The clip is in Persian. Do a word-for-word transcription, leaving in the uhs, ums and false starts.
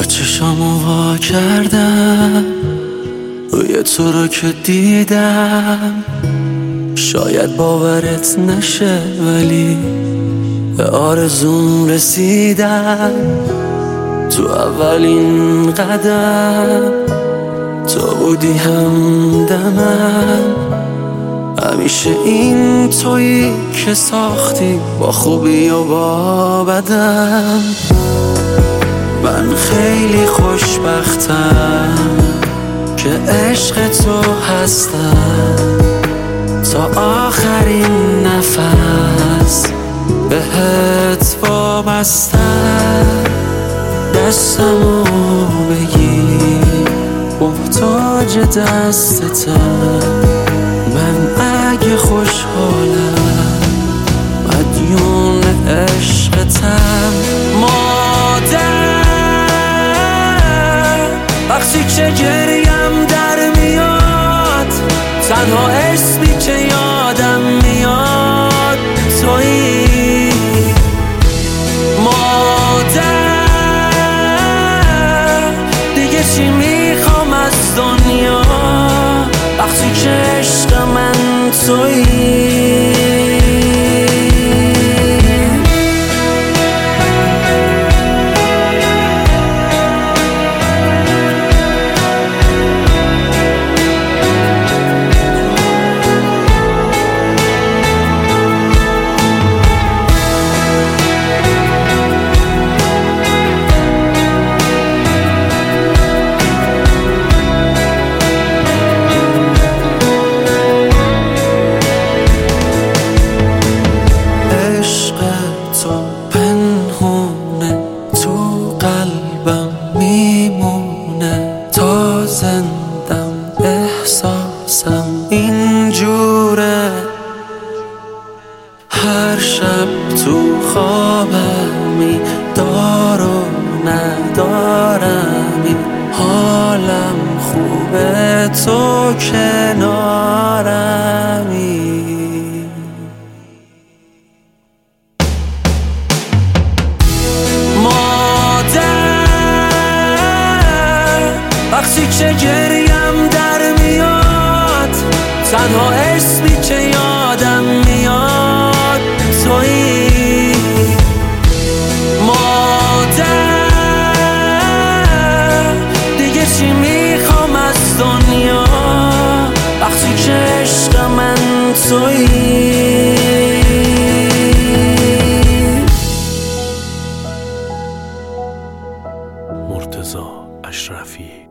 چشامو وا کردم روی تو رو که دیدم، شاید باورت نشه ولی به آرزوم رسیدم. تو اولین قدم تو بودی همدمم، همیشه این تویی که ساختی با خوبی و با بدم. من خیلی خوشبختم که عشق تو هستم، تا آخرین نفس بهت وابستم. دستمو بگیر محتاج دستتم، من اگه خوشحالم مدیون عشقتم. مادر وقتی که گریم در میاد، تنها اسمی که یادم میاد تویی. مادر دیگه چی میخوام از دنیا وقتی که عشق من تویی. زندم احساسم اینجوره، هر شب تو خوابمی دار و ندارمی، حالم خوبه تو کنارمی. وقتی که گریم در میاد، تنها اسمی که یادم میاد تویی. مادر دیگه چی میخوام از دنیا وقتی که عشق من تویی. مرتضی اشرفی.